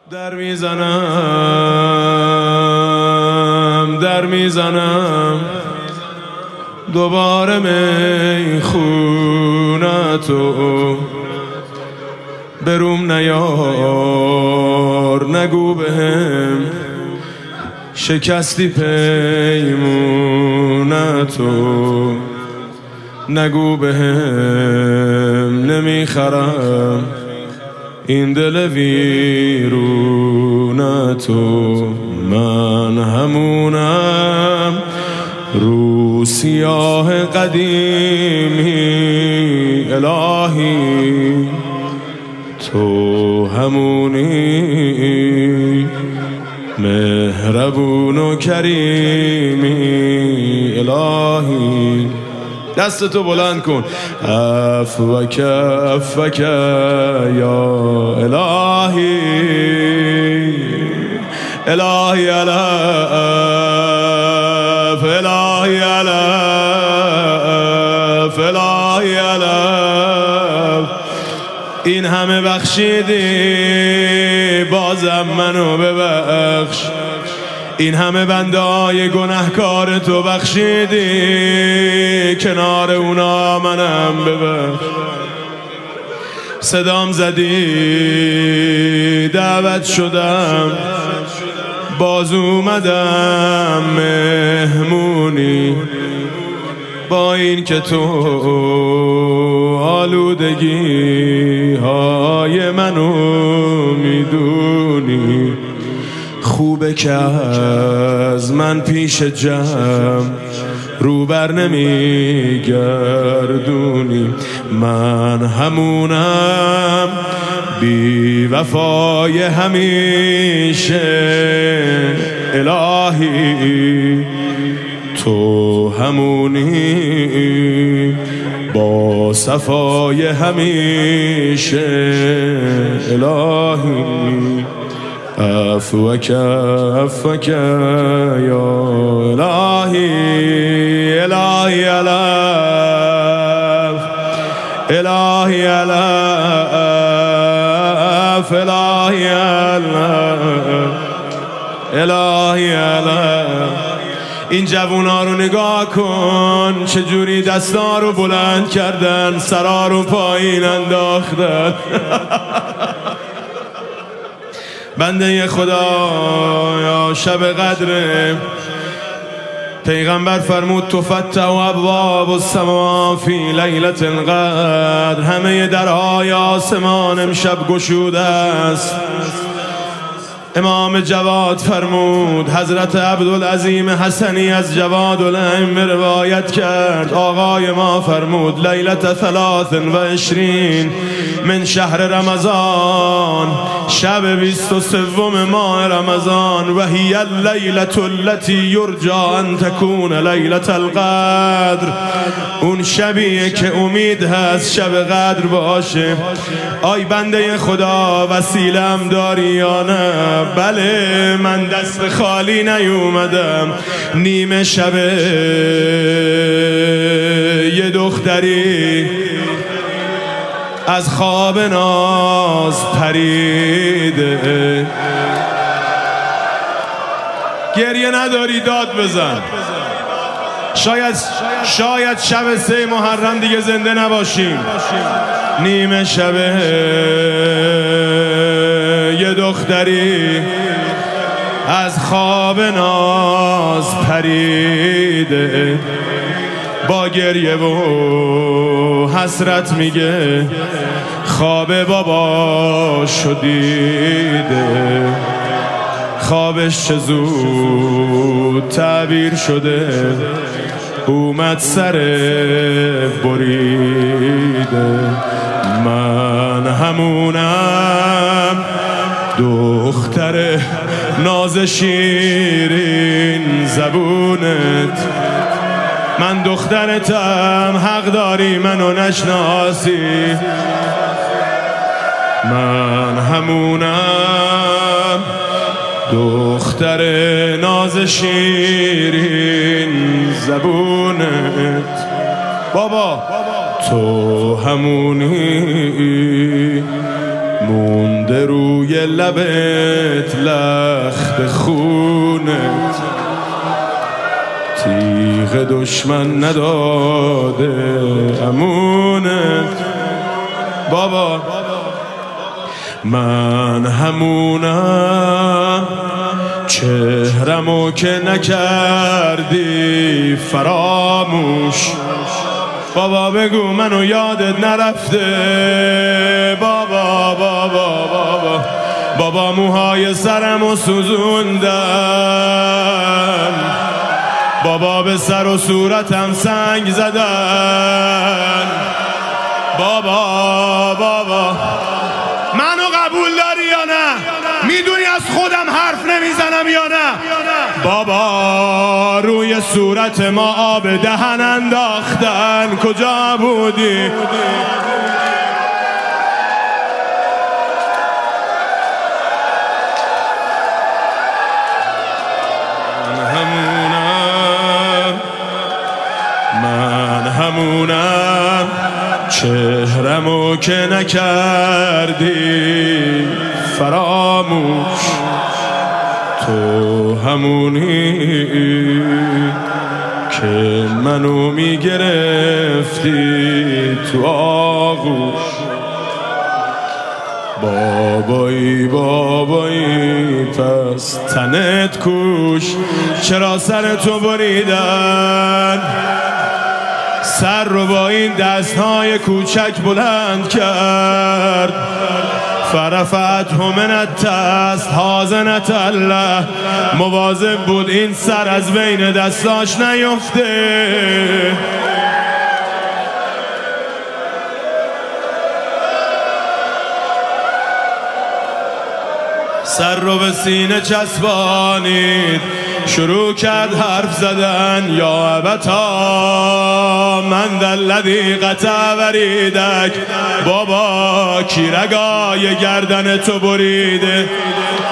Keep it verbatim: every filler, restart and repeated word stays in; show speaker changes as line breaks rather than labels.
در میزنم در میزنم دوباره میخونتو بروم نیار نگو بهم شکستی پیمونتو نگو بهم نمیخرم این دل ویرونتو من همونم رو سیاه قدیمی الهی تو همونی مهربون و کریمی الهی دستتو بلند کن عفوک عفوک یا الهی الهی الف الهی الف الهی الف این همه بخشیدی بازم منو ببخش این همه بنده های گناهکار تو بخشیدی کنار اونا منم ببخش صدام زدی دعوت شدم باز اومدم مهمونی با این که تو آلودگی های منو میدونی خوبه که از من پیش جمع رو بر نمیگردونی من همونم بی وفای همیشه الهی تو همونی با صفای همیشه الهی عفوک عفوک یا الهی الهی الف الهی الف الهی الف الهی الف این جوونا رو نگاه کن چجوری دستا رو بلند کردن سرا رو پایین انداختن بنده خدا یا شب قدره پیغمبر فرمود تفتح ابواب السما فی لیلة القدر همه درهای آسمان امشب گشوده است امام جواد فرمود حضرت عبدالعظیم حسنی از جواد الائمه روایت کرد آقای ما فرمود لیلة ثلاث و عشرین من شهر رمضان شب بیست و سوم ماه رمضان و هی اللیلة التي یرجى ان تکون لیلة القدر اون شبیه که امید هست شب قدر باشه آی بنده خدا وسیله‌ام داری یا نه بله من دست خالی نیومدم نیمه شبه یه دختری از خواب ناز پریده گریه نداری داد بزن شاید شاید شب سه محرم دیگه زنده نباشیم نیمه شبه یه دختری از خواب ناز پریده با گریه و حسرت میگه خواب بابا شدیده خوابش چه زود تعبیر شده اومد سر بریده من همونم دختر ناز شیرین زبونت من دخترتم حق داری منو نشناسی من همونم دختر ناز شیرین زبونت بابا تو همونی مونده روی لبت لخت خونت، تیغ دشمن نداده امونت. بابا من همونم، چهرمو که نکردی فراموش. بابا بگو منو یادت نرفته. بابا بابا بابا بابا موهای سرمو سوزوندن، بابا به سر و صورتم سنگ زدن. بابا بابا منو قبول داری یا نه؟ میدونی از خودم حرف نمیزنم یا نه؟ بابا روی صورت ما آب دهن انداختن، کجا بودی؟ من همونم، من همونم، چهرمو که نکردی فراموش. تو همونی که منو میگرفتی تو آغوش. بابایی بابایی پس تنت کوش، چرا سر تو بریدن؟ سر رو با این دستهای کوچک بلند کرد. فرفت همنت است حازنت الله، مواظب بود این سر از بین دستاش نیفته. سر رو به سینه چسبانید، شروع کرد حرف زدن. یا ابتا من دلذی قطع وریدک، بابا کی رگای گردن تو بریده؟